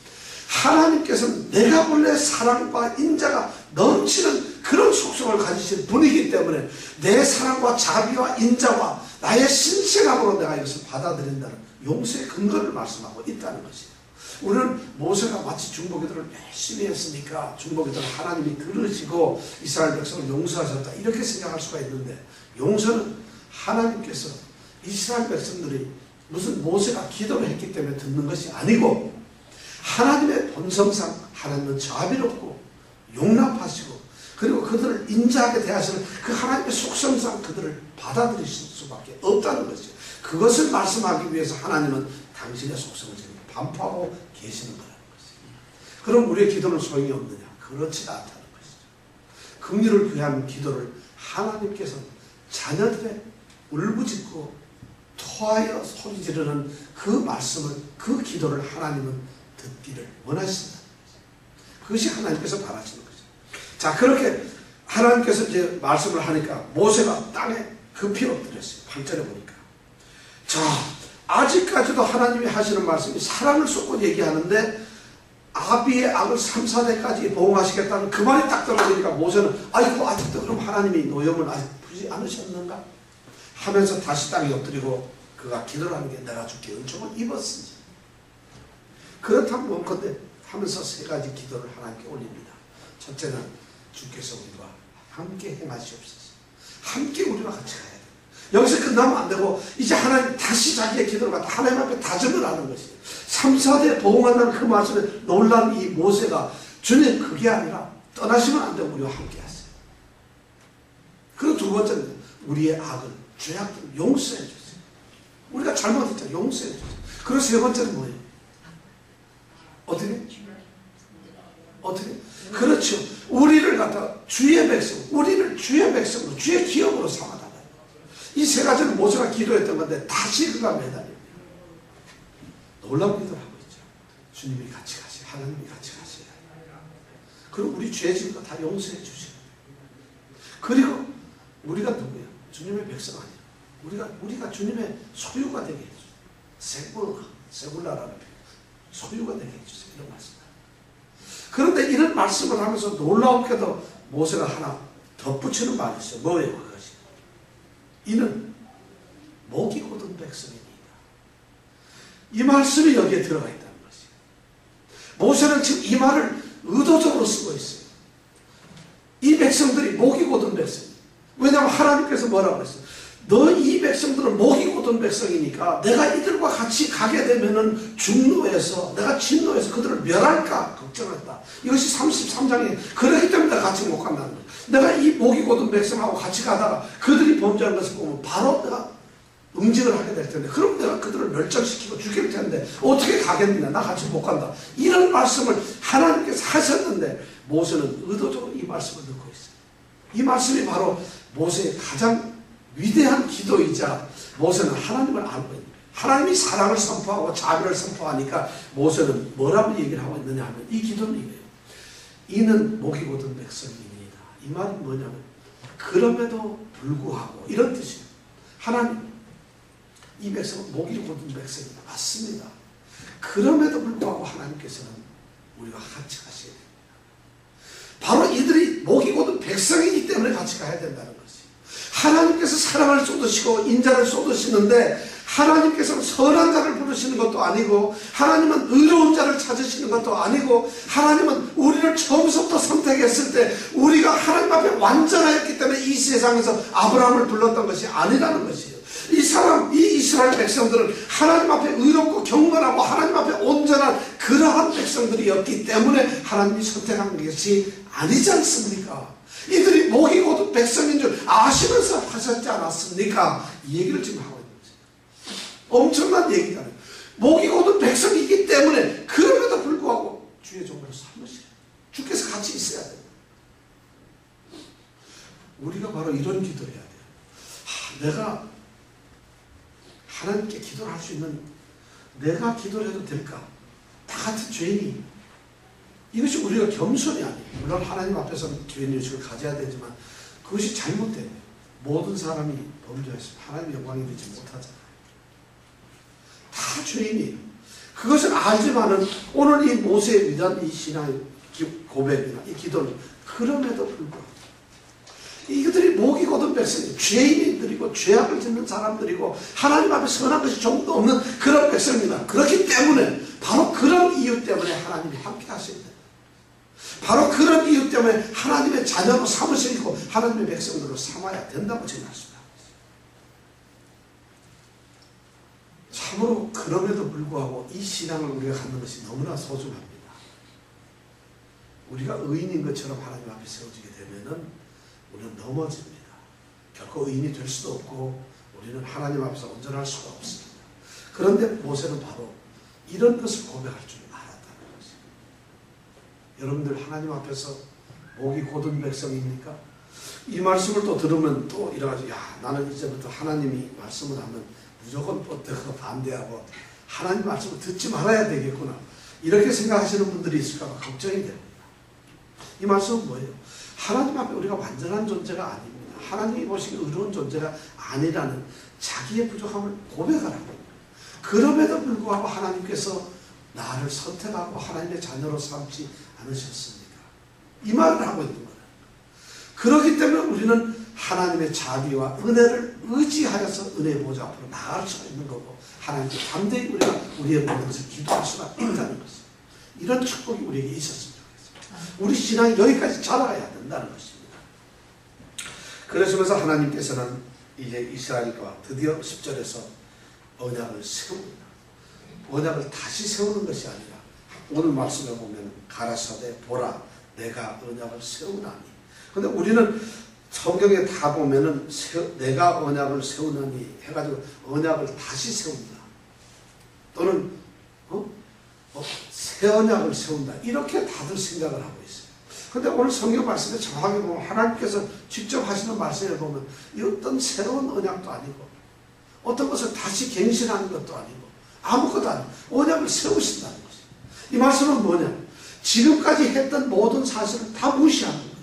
A: 하나님께서는 내가 본래 사랑과 인자가 넘치는 그런 속성을 가지신 분이기 때문에 내 사랑과 자비와 인자와 나의 신실함으로 내가 이것을 받아들인다는 용서의 근거를 말씀하고 있다는 것이에요. 우리는 모세가 마치 중보기도를 열심히 했으니까 중보기도를 하나님이 들으시고 이스라엘 백성을 용서하셨다 이렇게 생각할 수가 있는데 용서는 하나님께서 이스라엘 백성들이 무슨 모세가 기도를 했기 때문에 듣는 것이 아니고 하나님의 본성상 하나님은 자비롭고 용납하시고 그리고 그들을 인자하게 대하시는 그 하나님의 속성상 그들을 받아들이실 수밖에 없다는 것이죠. 그것을 말씀하기 위해서 하나님은 당신의 속성을 지금 반포하고 계시는 거라는 것이죠. 그럼 우리의 기도는 소용이 없느냐? 그렇지 않다는 것이죠. 긍휼을 구하는 기도를 하나님께서 자녀들의 울부짖고 토하여 소리 지르는 그 말씀을 그 기도를 하나님은 듣기를 원하신다. 그것이 하나님께서 바라시는 거죠. 자, 그렇게 하나님께서 이제 말씀을 하니까 모세가 땅에 급히 엎드렸어요. 8절에 보니까. 자, 아직까지도 하나님이 하시는 말씀이 사랑을 쏟고 얘기하는데 아비의 악을 3, 4대까지 보응하시겠다는 그 말이 딱 떨어지니까 모세는 아이고 아직도 그럼 하나님이 노염을 아직 풀지 않으셨는가? 하면서 다시 땅에 엎드리고 그가 기도를 하는 게 내가 주께 은총을 입었으니 그렇다면 뭔건데 하면서 세 가지 기도를 하나님께 올립니다. 첫째는 주께서 우리와 함께 행하시옵소서. 함께 우리와 같이 가야 돼요. 여기서 끝나면 안 되고 이제 하나님 다시 자기의 기도를 갖다 하나님 앞에 다짐을 하는 것이에요. 3, 4대 보응한다는 그 말씀에 놀란 이 모세가 주님 그게 아니라 떠나시면 안 되고 우리와 함께 하세요. 그리고 두 번째는 우리의 악을 죄악을 용서해 주세요. 우리가 잘못했잖아요. 용서해 주세요. 그리고 세 번째는 뭐예요? 어떻게? 그렇죠. 우리를 갖다 주의 백성, 우리를 주의 백성으로, 주의 기업으로 삼아달라요. 이 세 가지는 모세가 기도했던 건데 다시 그가 매달립니다. 놀라운 기도를 하고 있죠. 주님이 같이 가세요. 하나님이 같이 가세요. 그리고 우리 죄 지은 거 다 용서해 주시고. 그리고 우리가 누구야? 주님의 백성 아니야. 우리가 주님의 소유가 되게 해주세요. 세굴라라는 표현. 소유가 되게 해주세요. 이런 말씀. 그런데 이런 말씀을 하면서 놀라웠게도 모세가 하나 덧붙이는 말이 있어요. 뭐예요 그것이? 이는 목이 곧은 백성입니다. 이 말씀이 여기에 들어가 있다는 것이에요. 모세는 지금 이 말을 의도적으로 쓰고 있어요. 이 백성들이 목이 곧은 백성이에요. 왜냐하면 하나님께서 뭐라고 했어요? 너 이 백성들은 목이 곧은 백성이니까 내가 이들과 같이 가게 되면은 중노에서 내가 진노에서 그들을 멸할까 걱정했다. 이것이 33장에 그렇기 때문에 같이 못 간다는 거예요. 내가 이 목이 곧은 백성하고 같이 가다가 그들이 범죄하는 것을 보면 바로 내가 응징을 하게 될 텐데 그럼 내가 그들을 멸절시키고 죽일 텐데 어떻게 가겠느냐. 나 같이 못 간다. 이런 말씀을 하나님께서 하셨는데 모세는 의도적으로 이 말씀을 듣고 있어요. 이 말씀이 바로 모세의 가장 위대한 기도이자 모세는 하나님을 알고 있는 거예요. 하나님이 사랑을 선포하고 자비를 선포하니까 모세는 뭐라고 얘기를 하고 있느냐 하면 이 기도는 이거예요. 이는 목이 곧은 백성입니다. 이 말은 뭐냐면 그럼에도 불구하고 이런 뜻이에요. 하나님 이 백성은 목이 곧은 백성이다. 맞습니다. 그럼에도 불구하고 하나님께서는 우리와 같이 가셔야 됩니다. 바로 이들이 목이 곧은 백성이기 때문에 같이 가야 된다는 것이. 하나님께서 사랑을 쏟으시고 인자를 쏟으시는데 하나님께서는 선한 자를 부르시는 것도 아니고 하나님은 의로운 자를 찾으시는 것도 아니고 하나님은 우리를 처음부터 선택했을 때 우리가 하나님 앞에 완전하였기 때문에 이 세상에서 아브라함을 불렀던 것이 아니라는 것이에요. 이 이스라엘 백성들은 하나님 앞에 의롭고 경건하고 하나님 앞에 온전한 그러한 백성들이었기 때문에 하나님이 선택한 것이 아니지 않습니까? 이들이 목이 곧은 백성인 줄 아시면서 하셨지 않았습니까? 이 얘기를 지금 하고 있는 거죠. 엄청난 얘기잖아요. 목이 곧은 백성이기 때문에 그럼에도 불구하고 주의 종으로 삼으시라. 주께서 같이 있어야 됩니다. 우리가 바로 이런 기도를 해야 돼요. 내가 하나님께 기도를 할 수 있는, 내가 기도를 해도 될까? 다 같은 죄인이. 이것이 우리가 겸손이 아니에요. 물론 하나님 앞에서는 죄인의식을 가져야 되지만 그것이 잘못돼요. 모든 사람이 범죄했으면 하나님 영광이 되지 못하잖아요. 다 죄인이에요. 그것을 알지만은 오늘 이 모세의 위대한 이 신앙의 고백이나 이 기도는 그럼에도 불구하고 이것들이 목이 곧은 백성이 죄인들이고 죄악을 짓는 사람들이고 하나님 앞에 선한 것이 조금도 없는 그런 백성입니다. 그렇기 때문에 바로 그런 이유 때문에 하나님이 함께 하십니다. 바로 그런 이유 때문에 하나님의 자녀로 삼으시고 하나님의 백성들로 삼아야 된다고 전했습니다. 참으로 그럼에도 불구하고 이 신앙을 우리가 갖는 것이 너무나 소중합니다. 우리가 의인인 것처럼 하나님 앞에 세워지게 되면은 우리는 넘어집니다. 결코 의인이 될 수도 없고 우리는 하나님 앞에서 온전할 수가 없습니다. 그런데 모세는 바로 이런 것을 고백할 줄 알았다는 것입니다. 여러분들 하나님 앞에서 목이 곧은 백성입니까? 이 말씀을 또 들으면 또 이래가지고 야, 나는 이제부터 하나님이 말씀을 하면 무조건 어떻게 반대하고 하나님 말씀을 듣지 말아야 되겠구나, 이렇게 생각하시는 분들이 있을까 봐 걱정이 됩니다. 이 말씀은 뭐예요? 하나님 앞에 우리가 완전한 존재가 아닙니다. 하나님이 보시기에 의로운 존재가 아니라는 자기의 부족함을 고백하라고. 그럼에도 불구하고 하나님께서 나를 선택하고 하나님의 자녀로 삼지 않으셨습니까? 이 말을 하고 있는 거예요. 그렇기 때문에 우리는 하나님의 자비와 은혜를 의지하여서 은혜의 보좌 앞으로 나아갈 수가 있는 거고 하나님께 담대히 우리가 우리의 모든 것을 기도할 수가 있다는 것입니다. 이런 축복이 우리에게 있었습니다. 우리 신앙이 여기까지 자라야 된다는 것입니다. 그러시면서 하나님께서는 이제 이스라엘과 드디어 10절에서 언약을 세웁니다. 언약을 다시 세우는 것이 아니라 오늘 말씀에 보면 가라사대 보라 내가 언약을 세우나니. 근데 우리는 성경에 다 보면은 내가 언약을 세우나니 해가지고 언약을 다시 세운다 또는 새 언약을 세운다 이렇게 다들 생각을 하고 있어요. 그런데 오늘 성경 말씀에 정확하게 보면 하나님께서 직접 하시는 말씀에 보면 이 어떤 새로운 언약도 아니고 어떤 것을 다시 갱신하는 것도 아니고 아무것도 아니고 언약을 세우신다는 것이에요. 이 말씀은 뭐냐? 지금까지 했던 모든 사실을 다 무시하는 거예요.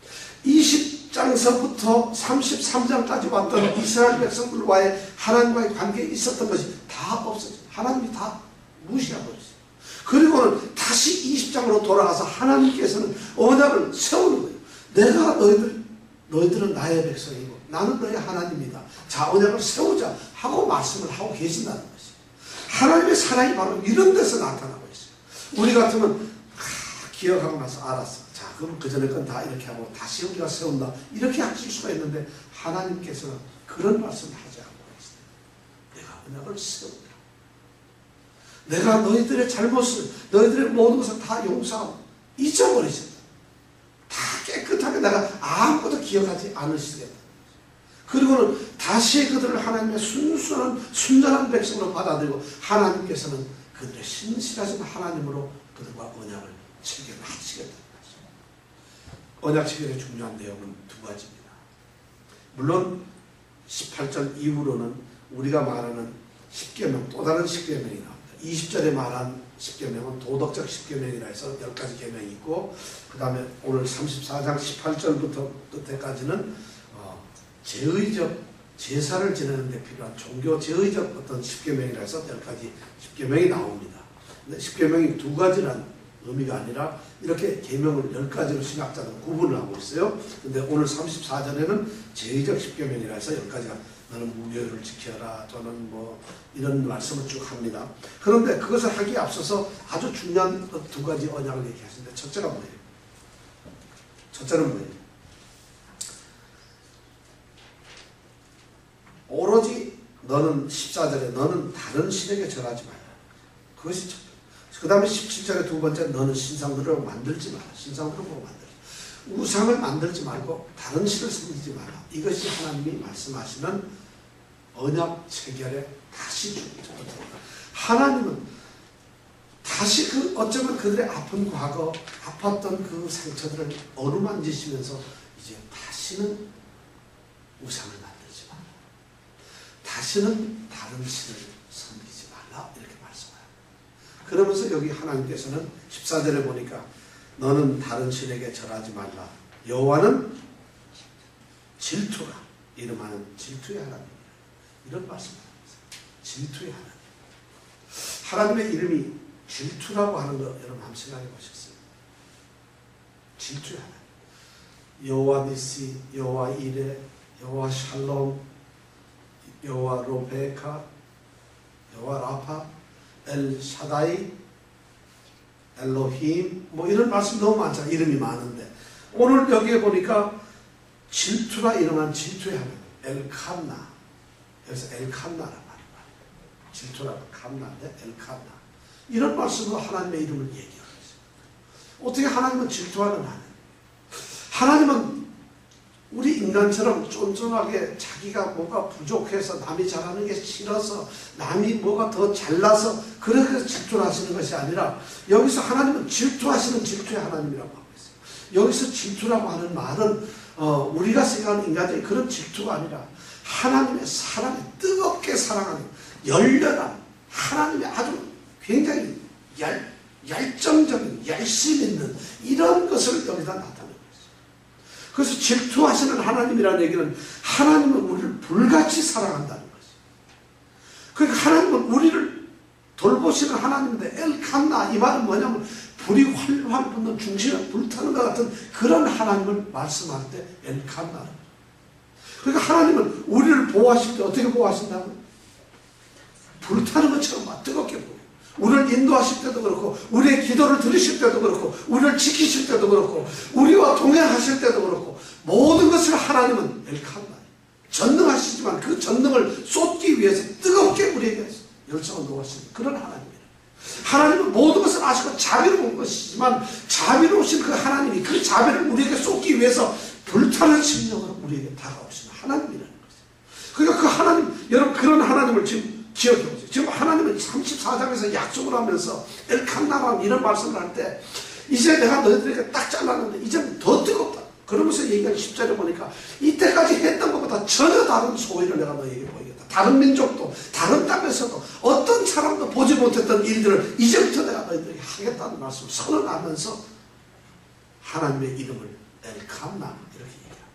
A: 20장서부터 33장까지 왔던 이스라엘 백성들과의 하나님과의 관계에 있었던 것이 다 없어져요. 하나님이 다 무시해버렸어요. 그리고는 다시 20장으로 돌아가서 하나님께서는 언약을 세우는 거예요. 내가 너희들은 나의 백성이고 나는 너희 하나님이다. 자, 언약을 세우자 하고 말씀을 하고 계신다는 것이에요. 하나님의 사랑이 바로 이런 데서 나타나고 있어요. 우리 같으면 기억하고 나서 알았어. 자, 그럼 그 전에 건 다 이렇게 하고 다시 우리가 세운다. 이렇게 하실 수가 있는데 하나님께서는 그런 말씀을 하지 않고 계시다. 내가 언약을 세운다. 내가 너희들의 잘못을 너희들의 모든 것을 다 용서하고 잊어버리신다. 다 깨끗하게 내가 아무것도 기억하지 않으시겠다. 그리고는 다시 그들을 하나님의 순전한 백성으로 받아들이고 하나님께서는 그들의 신실하신 하나님으로 그들과 언약을 체결하시겠다는 것입니다. 언약 체결의 중요한 내용은 두 가지입니다. 물론 18절 이후로는 우리가 말하는 십계명, 또 다른 십계명이 나옵니다. 20절에 말한 십계명은 도덕적 십계명이라 해서 10가지 계명이 있고 그 다음에 오늘 34장 18절부터 끝에까지는 제의적 제사를 지내는 데 필요한 종교 제의적 어떤 십계명이라 해서 10가지 십계명이 나옵니다. 근데 십계명이 두 가지란 의미가 아니라 이렇게 계명을 10가지로 신학자들은 구분을 하고 있어요. 근데 오늘 34절에는 제의적 십계명이라 해서 10가지가 너는 무교를 지켜라 또는 뭐 이런 말씀을 쭉 합니다. 그런데 그것을 하기에 앞서서 아주 중요한 두 가지 언약을 얘기하시는데 첫째가 뭐예요? 첫째는 뭐예요? 오로지 너는 14절에 너는 다른 신에게 절하지 마라. 그것이 첫 번째. 그 다음에 17절에 두 번째 너는 신상들을 만들지 마라. 신상들을 보고 만들지. 우상을 만들지 말고 다른 신을 섬기지 마라. 이것이 하나님이 말씀하시는 언약 체결의 다시 다시 죽게 됩니다. 하나님은 다시 어쩌면 그들의 아픈 과거, 아팠던 그 상처들을 어루만지시면서 이제 다시는 우상을 만들지 마라. 다시는 다른 신을 섬기지 말라. 이렇게 말씀해요. 그러면서 여기 하나님께서는 14절에 보니까 너는 다른 신에게 절하지 말라. 여호와는 질투라. 이름하는 질투의 하나님. 이런 말씀을 합니다. 질투의 하나님. 하나님의 이름이 질투라고 하는 거 여러분 한번 생각해 보셨어요? 질투의 하나님. 여호와 니시, 여호와 이레, 여호와 샬롬, 여호와 로베카, 여호와 라파, 엘 샤다이, 엘로힘, 뭐 이런 말씀 너무 많잖아요. 이름이 많은데 오늘 여기에 보니까 질투라 이름한 질투의 하나님, 엘칸나. 여기서 엘칸나라는 말이에요. 질투라는 칸나인데 엘칸나. 이런 말씀으로 하나님의 이름을 얘기하고 있습니다. 어떻게 하나님은 질투하는 하나님? 하나님은 우리 인간처럼 쫀쫀하게 자기가 뭐가 부족해서 남이 잘하는 게 싫어서 남이 뭐가 더 잘나서 그렇게 질투를 하시는 것이 아니라 여기서 하나님은 질투하시는 질투의 하나님이라고 하고 있어요. 여기서 질투라고 하는 말은 우리가 생각하는 인간적인 그런 질투가 아니라 하나님의 사랑이 뜨겁게 사랑하는 열렬한 하나님의 아주 굉장히 열정적인 열심 있는 이런 것을 여기다 나타내고 있어요. 그래서 질투하시는 하나님이라는 얘기는 하나님은 우리를 불같이 사랑한다는 거죠. 그러니까 하나님은 우리를 돌보시는 하나님인데 엘칸나 이 말은 뭐냐면 불이 활활 붙는 중심에 불타는 것 같은 그런 하나님을 말씀할 때 엘칸나. 그러니까 하나님은 우리를 보호하실 때 어떻게 보호하신다고요? 불타는 것처럼 막 뜨겁게 보여요. 우리를 인도하실 때도 그렇고 우리의 기도를 들으실 때도 그렇고 우리를 지키실 때도 그렇고 우리와 동행하실 때도 그렇고 모든 것을 하나님은 엘칸나 전능하시지만 그 전능을 쏟기 위해서 뜨겁게 우리에게 열정을 놓으시는 그런 하나님이에요. 하나님은 모든 것을 아시고 자비로운 것이지만 자비로우신 그 하나님이 그 자비를 우리에게 쏟기 위해서 불타는 심령으로 우리에게 다가오시는 하나님이라는 거죠. 그러니까 그 하나님, 여러분 그런 하나님을 지금 기억해보세요. 지금 하나님은 34장에서 약속을 하면서 엘칸나라는 이런 말씀을 할 때 이제 내가 너희들에게 딱 잘랐는데 이제는 더 뜨겁다. 그러면서 얘기하는 10절에 보니까 이때까지 했던 것보다 전혀 다른 소위를 내가 너희에게 보이겠다. 다른 민족도 다른 땅에서도 어떤 사람도 보지 못했던 일들을 이제부터 내가 너희들에게 하겠다는 말씀을 선언하면서 하나님의 이름을 엘칸나 이렇게 얘기합니다.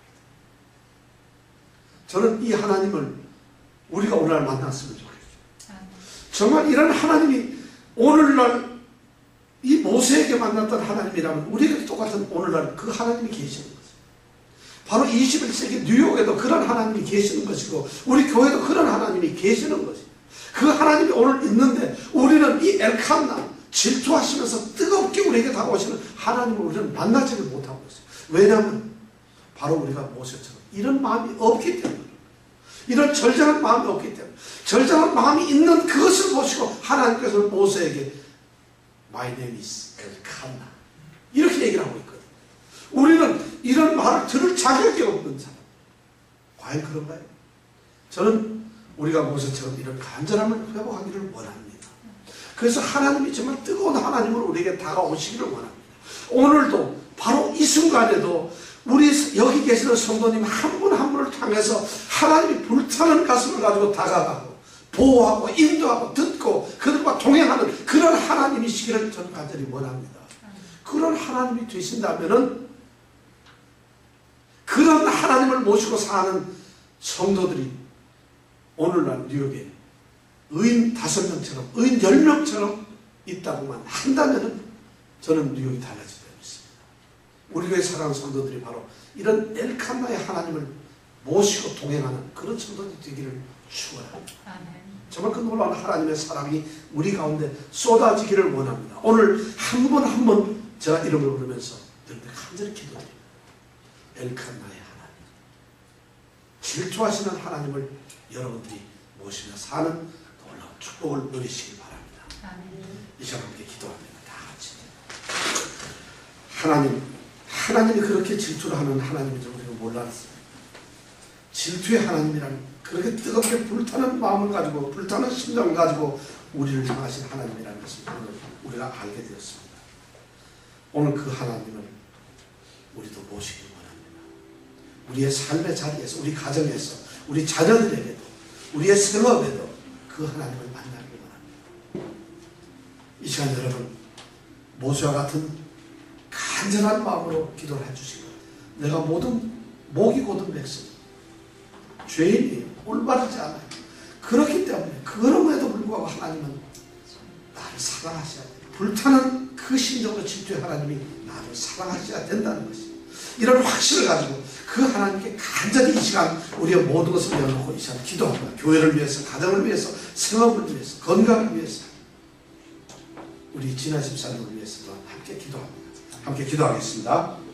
A: 저는 이 하나님을 우리가 오늘날 만났으면 좋겠어요. 정말 이런 하나님이 오늘날 이 모세에게 만났던 하나님이라면 우리에게 똑같은 오늘날 그 하나님이 계시는 거죠. 바로 21세기 뉴욕에도 그런 하나님이 계시는 것이고 우리 교회도 그런 하나님이 계시는 거죠. 그 하나님이 오늘 있는데 우리는 이 엘칸나 질투하시면서 뜨겁게 우리에게 다가오시는 하나님을 우리는 만나지를 못하고 있어요. 왜냐하면 바로 우리가 모세처럼 이런 마음이 없기 때문에 이런 절정한 마음이 없기 때문에 절정한 마음이 있는 그것을 보시고 하나님께서 모세에게 My name is 엘칸나 이렇게 얘기를 하고 있거든요. 우리는 이런 말을 들을 자격이 없는 사람. 과연 그런가요? 저는 우리가 모세처럼 이런 간절함을 회복하기를 원합니다. 그래서 하나님이 정말 뜨거운 하나님으로 우리에게 다가오시기를 원합니다. 오늘도 바로 이 순간에도 우리 여기 계시는 성도님 한 분 한 분을 향해서 하나님이 불타는 가슴을 가지고 다가가고 보호하고 인도하고 듣고 그들과 동행하는 그런 하나님이시기를 저는 간절히 원합니다. 그런 하나님이 되신다면은 그런 하나님을 모시고 사는 성도들이 오늘날 뉴욕에 의인 5명처럼 의인 10명처럼 있다고만 한다면은 저는 뉴욕이 달라질 때 있습니다. 우리 교회 사랑하는 성도들이 바로 이런 엘칸나의 하나님을 모시고 동행하는 그런 성도들이 되기를 축원합니다. 정말 그 놀라운 하나님의 사랑이 우리 가운데 쏟아지기를 원합니다. 오늘 한 번 한 번 제가 이름을 부르면서 여러분들 간절히 기도드립니다. 엘칸나의 하나님, 질투하시는 하나님을 여러분들이 모시며 사는 놀라운 축복을 누리시기 바랍니다. 이 시간 함께 기도합니다. 다 같이. 하나님이 그렇게 질투를 하는 하나님인 줄 우리가 몰랐어요. 질투의 하나님이라는 그렇게 뜨겁게 불타는 마음을 가지고 불타는 심정을 가지고 우리를 향하신 하나님이라는 것을 오늘 우리가 알게 되었습니다. 오늘 그 하나님을 우리도 모시기 원합니다. 우리의 삶의 자리에서, 우리 가정에서, 우리 자녀들에게도, 우리의 생업에도 그 하나님을 만나기 원합니다. 이 시간 여러분 모세와 같은 간절한 마음으로 기도를 해주시고, 내가 모든 목이 고든 백성, 죄인이에요. 올바르지 않아요. 그렇기 때문에 그럼에도 불구하고 하나님은 나를 사랑하셔야 돼요. 불타는 그 심정으로 질투의 하나님이 나를 사랑하셔야 된다는 것이, 이런 확신을 가지고 그 하나님께 간절히 이 시간 우리의 모든 것을 내어놓고 이 시간 기도합니다. 교회를 위해서, 가정을 위해서, 생업을 위해서, 건강을 위해서, 우리 진아 집사님을 위해서도 함께 기도합니다. 함께 기도하겠습니다.